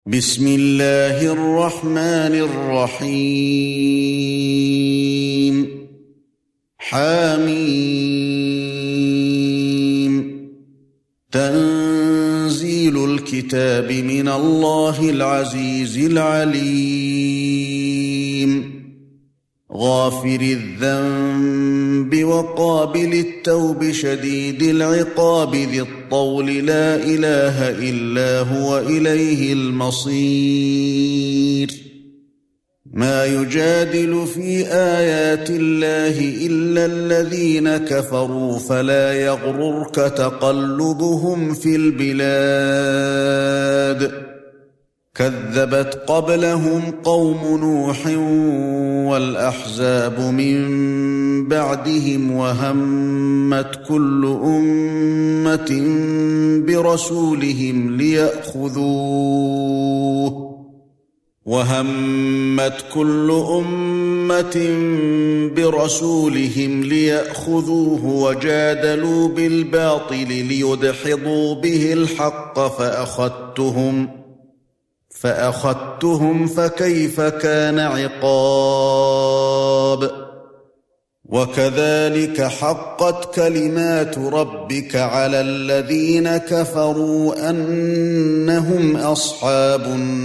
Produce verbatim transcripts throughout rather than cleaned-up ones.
بسم الله الرحمن الرحيم حميم تنزيل الكتاب من الله العزيز العليم غافر الذنب وقابل التوب شديد العقاب ذي الطول لا إله إلا هو إليه المصير ما يجادل في آيات الله إلا الذين كفروا فلا يغررك تقلبهم في البلاد كذبت قبلهم قوم نوح والأحزاب من بعدهم وهمت كل أمة برسولهم ليأخذوه وهمت كل أمة برسولهم ليأخذوه وجادلوا بالباطل ليدحضوا به الحق فأخذتهم فأخذتهم فكيف كان عقاب وكذلك حقت كلمات ربك على الذين كفروا أنهم أصحاب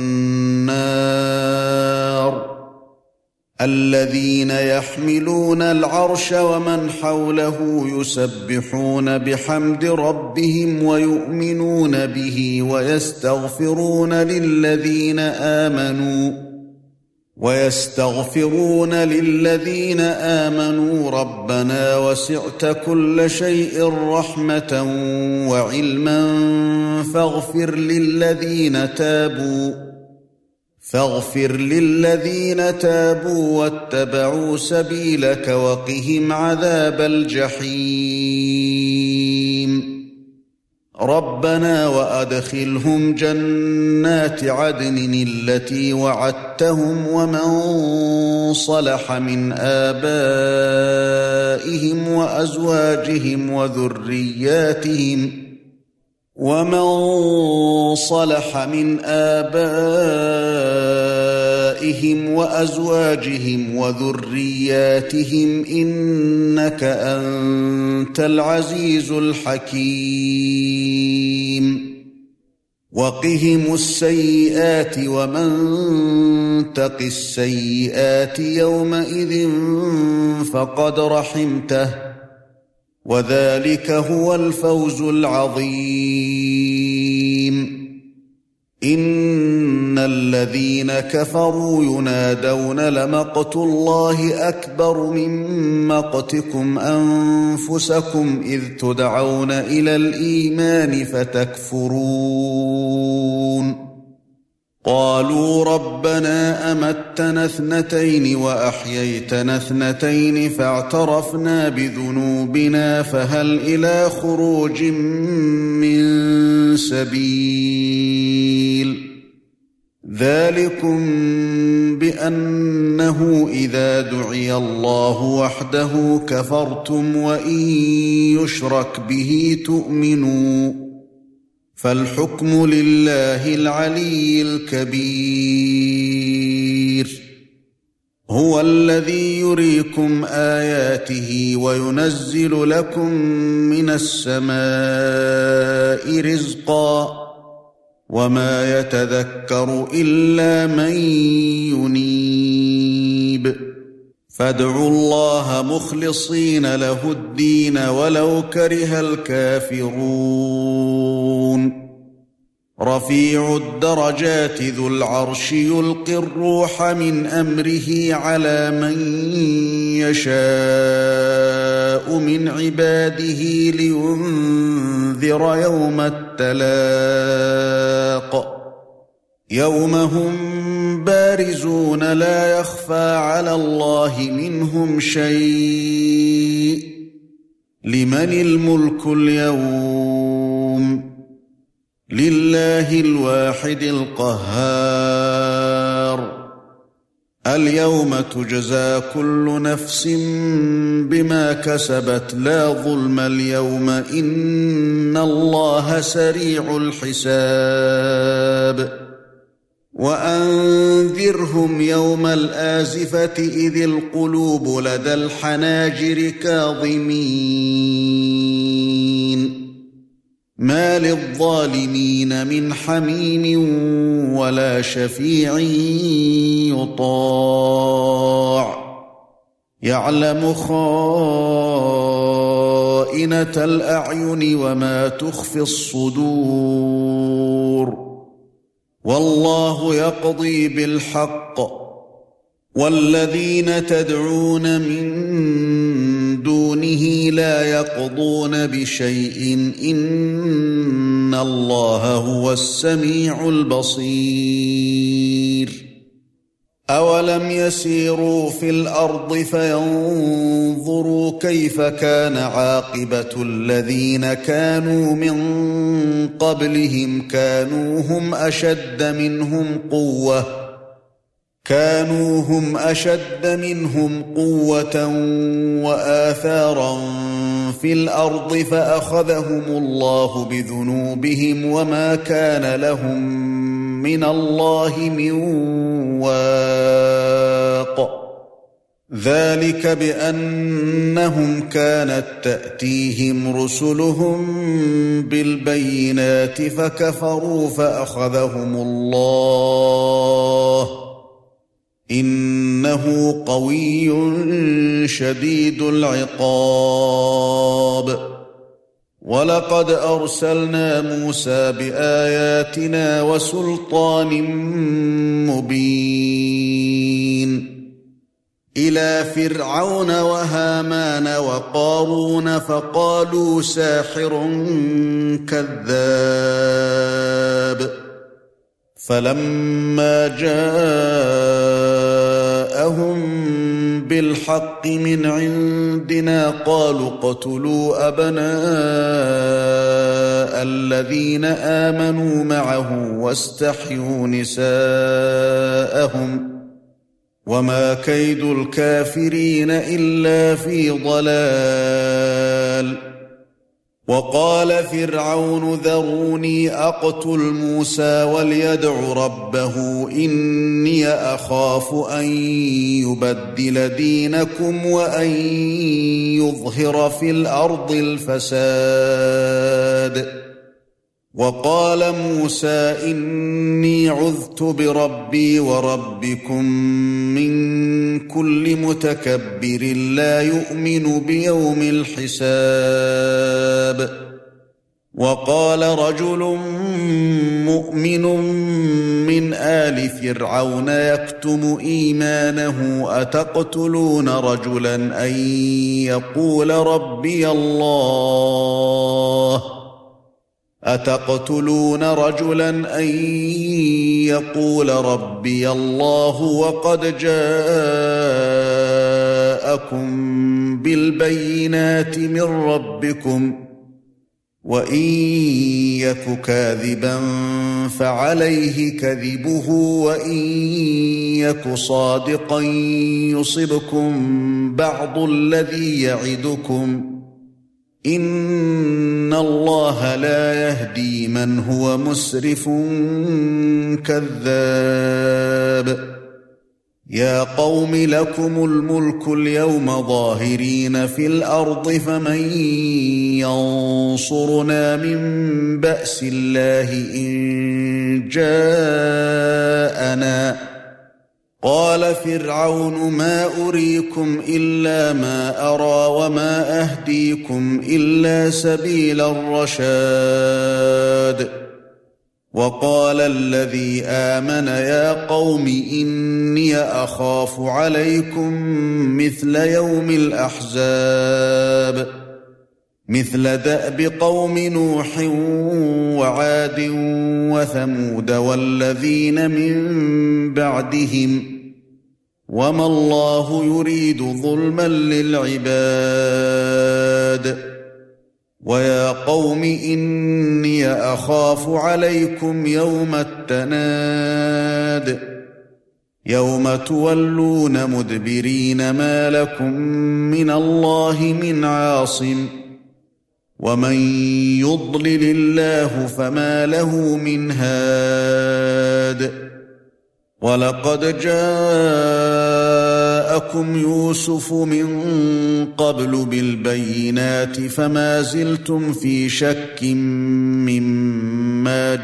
النار الذين يحملون العرش ومن حوله يسبحون بحمد ربهم ويؤمنون به ويستغفرون للذين آمنوا ويستغفرون للذين آمنوا ربنا وسعت كل شيء رحمة وعلما فاغفر للذين تابوا فاغفر للذين تابوا واتبعوا سبيلك وقهم عذاب الجحيم ربنا وأدخلهم جنات عدن التي وعدتهم ومن صلح من آبائهم وأزواجهم وذرياتهم ومن صلح من آبائهم وأزواجهم وذرياتهم إنك أنت العزيز الحكيم وقهم السيئات ومن تق السيئات يومئذ فقد رحمته وذلك هو الفوز العظيم إن الذين كفروا ينادون لمقت الله أكبر من مقتكم أنفسكم إذ تدعون إلى الإيمان فتكفرون قالوا ربنا أمتنا اثنتين وأحييتنا اثنتين فاعترفنا بذنوبنا فهل إلى خروج من سبيل ذلكم بأنه إذا دعي الله وحده كفرتم وإن يشرك به تؤمنوا فالحكم لله العلي الكبير هو الذي يريكم آياته وينزل لكم من السماء رزقا وما يتذكر إلا من ينيب فادعوا الله مخلصين له الدين ولو كره الكافرون رفيع الدرجات ذو العرش يلقي الروح من أمره على من يشاء من عباده لينذر يوم التلاق يوم هم بارزون لا يخفى على الله منهم شيء لمن الملك اليوم لله الواحد القهار اليوم تجزى كل نفس بما كسبت لا ظلم اليوم إن الله سريع الحساب وأنذرهم يوم الآزفة إذ القلوب لدى الحناجر كاظمين ما للظالمين من حميم ولا شفيع يطاع يعلم خائنة الأعين وما تخفي الصدور والله يقضي بالحق والذين تدعون من دونه لا يقضون بشيء إن الله هو السميع البصير أولم يسيروا في الأرض فينظروا كيف كان عاقبة الذين كانوا من قبلهم كانوا هم أشد منهم قوة كانوا هم أشد منهم قوة وآثارا في الأرض فأخذهم الله بذنوبهم وما كان لهم من الله من واق ذلك بأنهم كانت تأتيهم رسلهم بالبينات فكفروا فأخذهم الله إنه قوي شديد العقاب ولقد أرسلنا موسى بآياتنا وسلطان مبين إلى فرعون وهامان وقارون فقالوا ساحر كذاب فلما جاءهم بالحق من عندنا قالوا اقتلوا أبناء الذين آمنوا معه واستحيوا نساءهم وما كيد الكافرين إلا في ضلال وقال فرعون ذروني أقتل موسى وليدع ربه إني أخاف أن يبدل دينكم وأن يظهر في الأرض الفساد وقال موسى إني عذت بربي وربكم من كل متكبر لا يؤمن بيوم الحساب وقال رجل مؤمن من آل فرعون يكتم إيمانه أتقتلون رجلا أن يقول ربي الله أتقتلون رجلا أن يقول ربي الله وقد جاءكم بالبينات من ربكم وإن يك كاذبا فعليه كذبه وإن يك صادقا يصبكم بعض الذي يعدكم إن الله لا يهدي من هو مسرف كذاب يا قوم لكم الملك اليوم ظاهرين في الأرض فمن ينصرنا من بأس الله إن جاءنا قال فرعون ما أريكم إلا ما أرى وما أهديكم إلا سبيل الرشاد وقال الذي آمن يا قوم إني أخاف عليكم مثل يوم الأحزاب مثل دأب قوم نوح وعاد وثمود والذين من بعدهم وما الله يريد ظلما للعباد ويا قوم إني أخاف عليكم يوم التناد يوم تولون مدبرين ما لكم من الله من عاصم ومن يضلل الله فما له من هاد وَلَقَدْ جَاءَكُمْ يُوسُفُ مِنْ قَبْلُ بِالْبَيِّنَاتِ فَمَا زِلْتُمْ فِي شَكٍّ مِّمَّا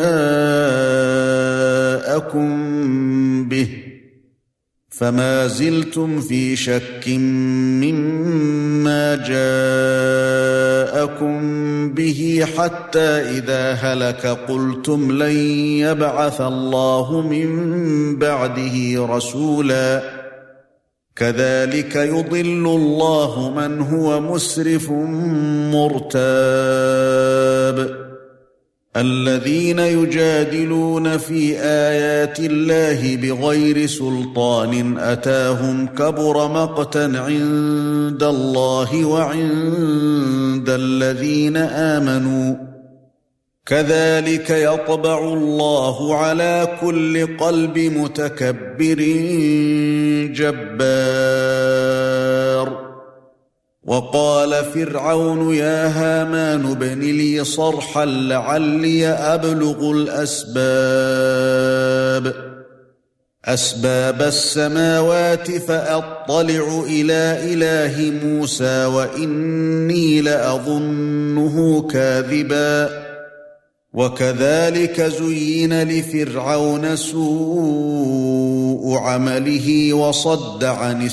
جَاءَكُمْ بِهِ فَمَا زِلْتُمْ فِي شَكٍّ مِّمَّا جَاءَكُمْ بِهِ حَتَّى إِذَا هَلَكَ قُلْتُمْ لَن يَبْعَثَ اللَّهُ مِن بَعْدِهِ رَسُولًا كَذَلِكَ يُضِلُّ اللَّهُ مَنْ هُوَ مُسْرِفٌ مُرْتَابٌ الَّذِينَ يُجَادِلُونَ في آيَاتِ اللَّهِ بِغَيْرِ سُلْطَانٍ أَتَاهُمْ كَبُرَ مَقْتًا عِندَ اللَّهِ وَعِندَ الَّذِينَ آمَنُوا كَذَلِكَ يَطْبَعُ اللَّهُ عَلَى كُلِّ قَلْبِ مُتَكَبِّرٍ جَبَّارٍ وَقَالَ فِرْعَوْنُ يَا هَامَانُ ابْنِ لِي صَرْحًا لَعَلِّي أَبْلُغُ الْأَسْبَابَ أَسْبَابَ السَّمَاوَاتِ فَأَطَّلِعُ إِلَى إِلَٰهِ مُوسَى وَإِنِّي لَأَظُنُّهُ كَاذِبًا وَكَذَلِكَ زُيِّنَ لِفِرْعَوْنَ سُوءُ عَمَلِهِ وَصَدَّ عَنِ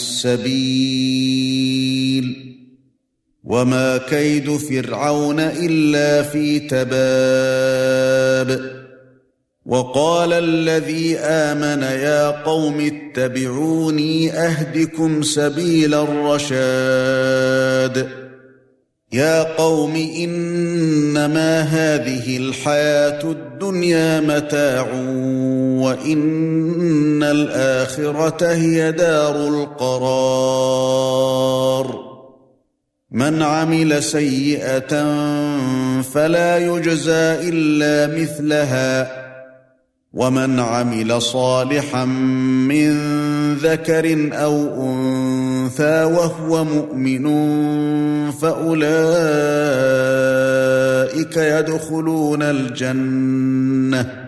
السَّبِيلِ وَمَا كَيْدُ فِرْعَوْنَ إِلَّا فِي تَبَابٍ وَقَالَ الَّذِي آمَنَ يَا قَوْمِ اتَّبِعُونِي أَهْدِكُمْ سَبِيلَ الرَّشَادِ يَا قَوْمِ إِنَّمَا هَذِهِ الْحَيَاةُ الدُّنْيَا مَتَاعٌ وَإِنَّ الْآخِرَةَ هِيَ دَارُ الْقَرَارِ مَنْ عَمِلَ سَيِّئَةً فَلَا يُجْزَى إِلَّا مِثْلَهَا وَمَنْ عَمِلَ صَالِحًا مِّن ذَكَرٍ أَوْ أُنثَىٰ وَهُوَ مُؤْمِنٌ فَأُولَٰئِكَ يَدْخُلُونَ الْجَنَّةَ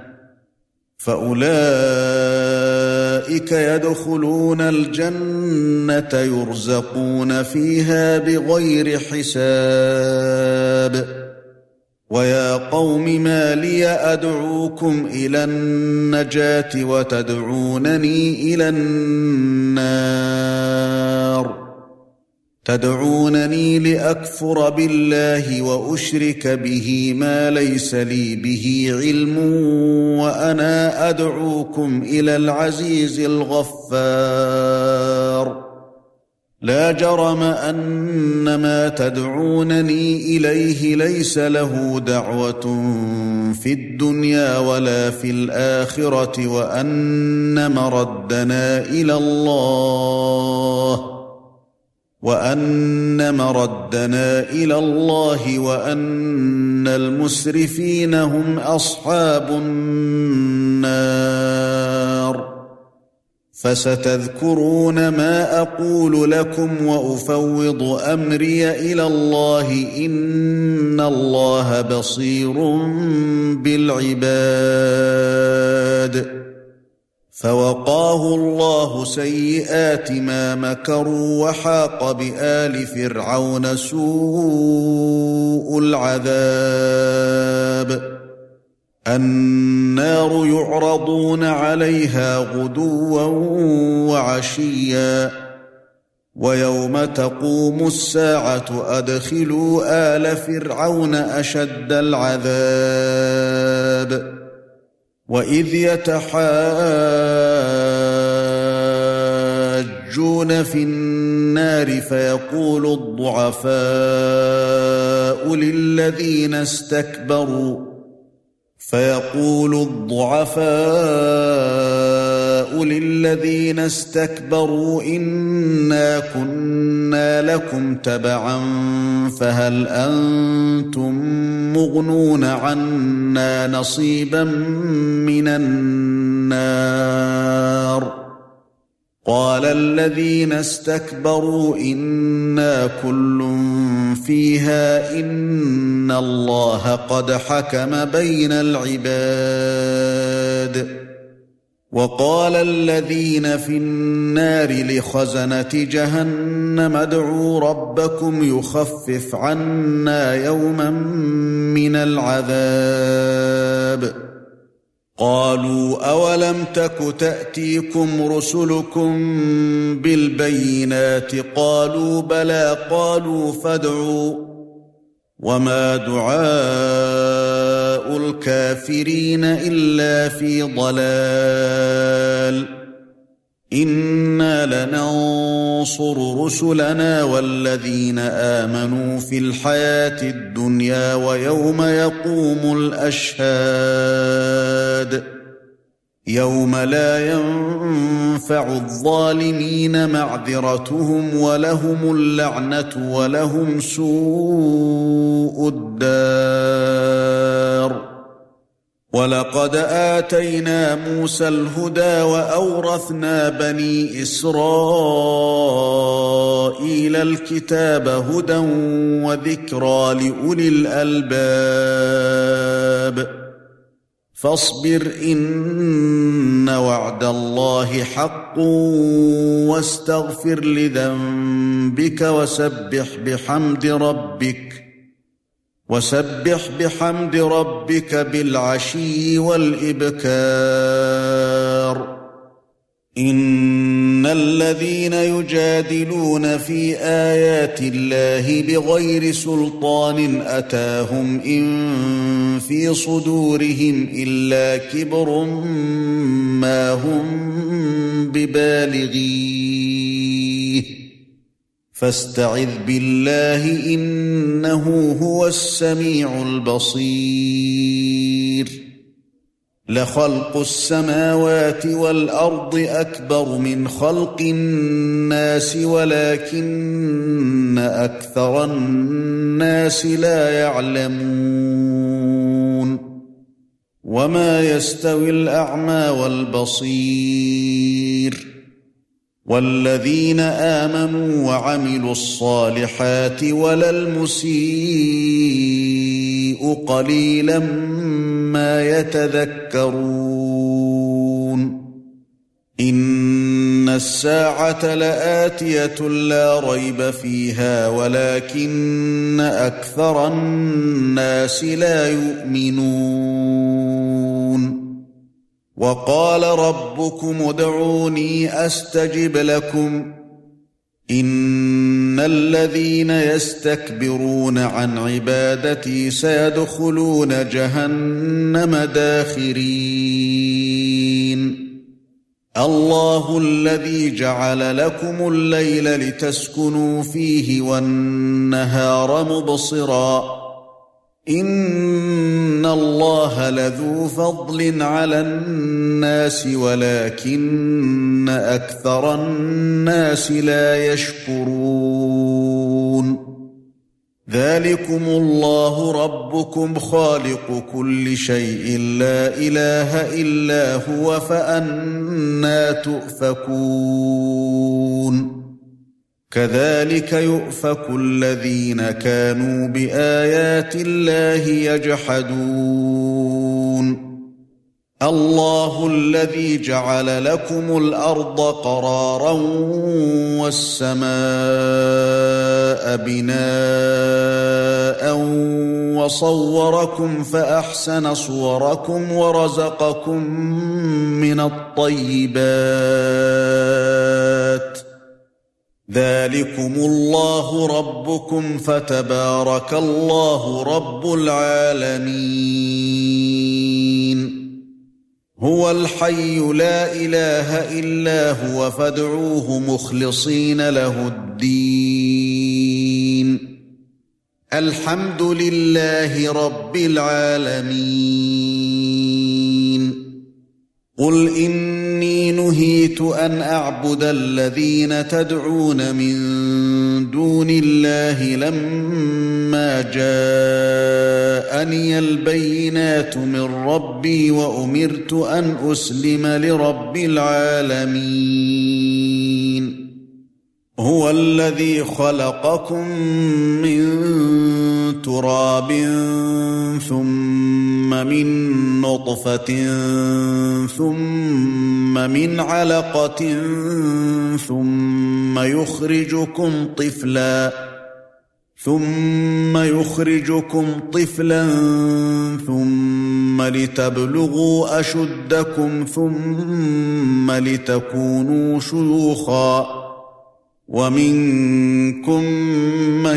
فَأُولَٰئِكَ يَدْخُلُونَ الْجَنَّةَ يُرْزَقُونَ فِيهَا بِغَيْرِ حِسَابٍ وَيَا قَوْمِ مَا لِيَ أَدْعُوكُمْ إِلَى النَّجَاةِ وَتَدْعُونَنِي إِلَى النَّارِ تَدْعُونَنِي لِأَكْفُرَ بِاللَّهِ وَأُشْرِكَ بِهِ مَا لَيْسَ لِي بِهِ عِلْمٌ وَأَنَا أَدْعُوكُمْ إِلَى الْعَزِيزِ الْغَفَّارِ لا جرم أن ما تدعونني إليه ليس له دعوة في الدنيا ولا في الآخرة وأن مردنا إلى الله وأن مردنا إلى الله وأن المسرفين هم أصحاب النار فستذكرون ما أقول لكم وأفوض أمري إلى الله إن الله بصير بالعباد فوقاه الله سيئات ما مكروا وحاق بآل فرعون سوء العذاب النار يعرضون عليها غدوا وعشيا ويوم تقوم الساعة أدخلوا آل فرعون أشد العذاب وإذ يتحاجون في النار فيقول الضعفاء للذين استكبروا فيقول الضعفاء للذين استكبروا إنا كنا لكم تبعا فهل أنتم مغنون عنا نصيبا من النار قال الذين استكبروا إنا كل فيها إن الله قد حكم بين العباد وقال الذين في النار لخزنة جهنم ادعوا ربكم يخفف عنا يوما من العذاب قالوا أولم تك تأتيكم رسلكم بالبينات قالوا بلى قالوا فادعوا وما دعاء الكافرين إلا في ضلال إنا لننصر رسلنا والذين آمنوا في الحياة الدنيا ويوم يقوم الأشهاد يوم لا ينفع الظالمين معذرتهم ولهم اللعنة ولهم سوء الدار ولقد آتينا موسى الهدى وأورثنا بني إسرائيل الكتاب هدى وذكرى لأولي الألباب فاصبر إن وعد الله حق واستغفر لذنبك وسبح بحمد ربك وسبح بحمد ربك بالعشي والإبكار إن الذين يجادلون في آيات الله بغير سلطان أتاهم إن في صدورهم إلا كبر ما هم ببالغيه فاستعذ بالله إنه هو السميع البصير لخلق السماوات والأرض أكبر من خلق الناس ولكن أكثر الناس لا يعلمون وما يستوي الأعمى والبصير والذين آمنوا وعملوا الصالحات ولا المسيء قليلا ما يتذكرون إن الساعة لآتية لا ريب فيها ولكن أكثر الناس لا يؤمنون وقال ربكم ادعوني أستجب لكم إن الذين يستكبرون عن عبادتي سيدخلون جهنم داخرين الله الذي جعل لكم الليل لتسكنوا فيه والنهار مبصرا إن الله لذو فضل على الناس ولكن أكثر الناس لا يشكرون ذلكم الله ربكم خالق كل شيء لا إله إلا هو فأنى تؤفكون كذلك يؤفك الذين كانوا بآيات الله يجحدون الله الذي جعل لكم الأرض قرارا والسماء بناء وصوركم فأحسن صوركم ورزقكم من الطيبات ذلكم الله ربكم فتبارك الله رب العالمين هو الحي لا إله إلا هو فادعوه مخلصين له الدين الحمد لله رب العالمين قل إني نهيت أن أعبد الذين تدعون من دون الله لما جاءني البينات من ربي وأمرت أن أسلم لرب العالمين هو الذي خلقكم من تراب ثم من نطفة ثم من علقة ثم يخرجكم طفلا ثم يخرجكم طفلا ثم لتبلغوا أشدكم ثم لتكونوا شيوخا ومنكم من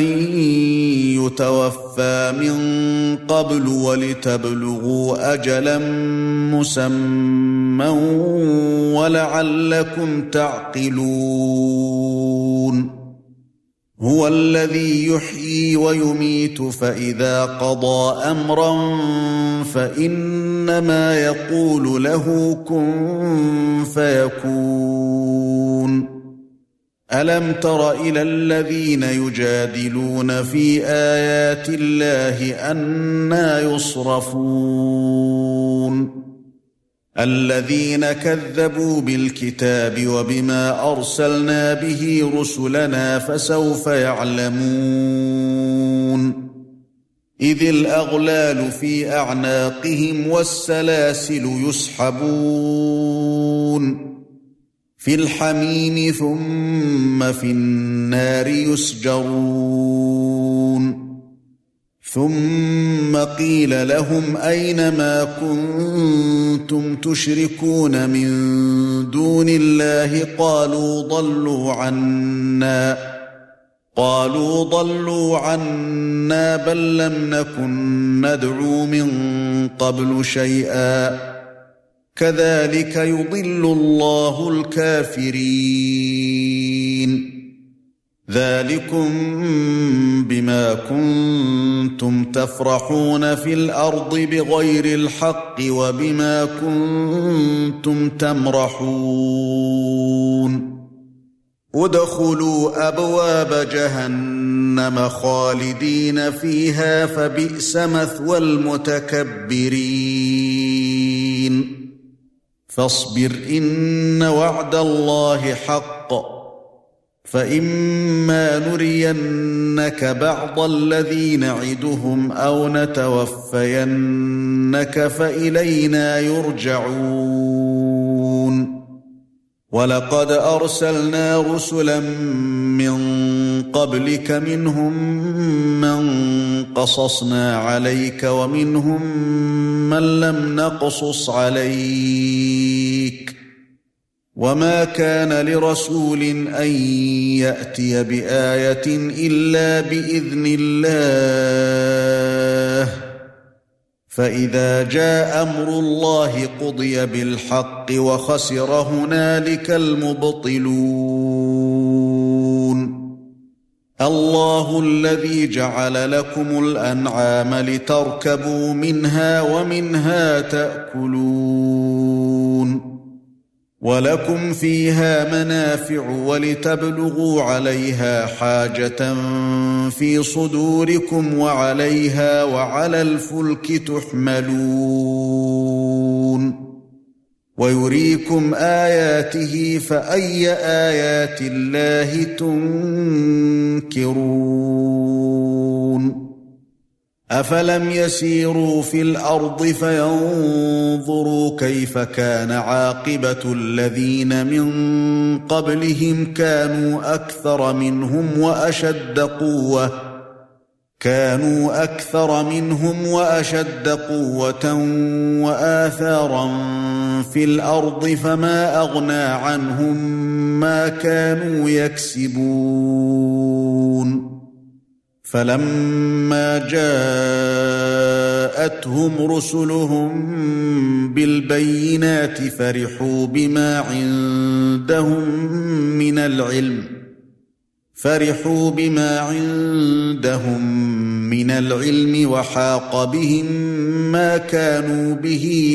يتوفى من قبل ولتبلغوا أجلا مسمى ولعلكم تعقلون هو الذي يحيي ويميت فإذا قضى أمرا فإنما يقول له كن فيكون ألم تر إلى الذين يجادلون في آيات الله أنى يصرفون الذين كذبوا بالكتاب وبما أرسلنا به رسلنا فسوف يعلمون إذ الأغلال في أعناقهم والسلاسل يسحبون في الحميم ثم في النار يسجرون ثم قيل لهم أين ما كنتم تشركون من دون الله قالوا ضلوا عنا قالوا ضلوا عنا بل لم نكن ندعو من قبل شيئا كذلك يضل الله الكافرين ذلكم بما كنتم تفرحون في الأرض بغير الحق وبما كنتم تمرحون ادخلوا أبواب جهنم خالدين فيها فبئس مثوى المتكبرين فاصبر إن وعد الله حق فإما نرينك بعض الذي نعدهم أو نتوفينك فإلينا يرجعون ولقد أرسلنا رسلا من قبلك منهم من قصصنا عليك ومنهم من لم نقصص عليك وما كان لرسول أن يأتي بآية إلا بإذن الله فإذا جاء أمر الله قضي بالحق وخسر هنالك المبطلون الله الذي جعل لكم الأنعام لتركبوا منها ومنها تأكلون ولكم فيها منافع ولتبلغوا عليها حاجة في صدوركم وعليها وعلى الفلك تحملون ويريكم آياته فأي آيات الله تنكرون أفلم يسيروا في الأرض فينظروا كيف كان عاقبة الذين من قبلهم كانوا أكثر منهم وأشد قوة كانوا أكثر منهم وأشد قوة وآثارا في الأرض فما أغنى عنهم ما كانوا يكسبون فلما جاءتهم رسلهم بالبينات فرحوا بما عندهم من العلم فرحوا بما عندهم من العلم وحاق بهم ما كانوا به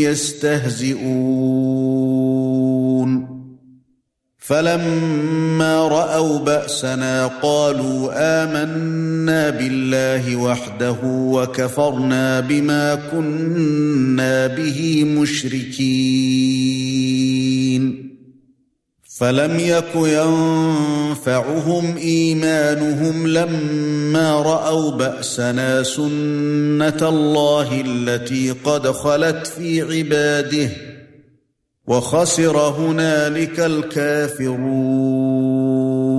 يستهزئون فلما رأوا بأسنا قالوا آمنا بالله وحده وكفرنا بما كنا به مشركين فلم يك ينفعهم إيمانهم لما رأوا بأسنا سنة الله التي قد خلت في عباده وخسر هنالك الكافرون.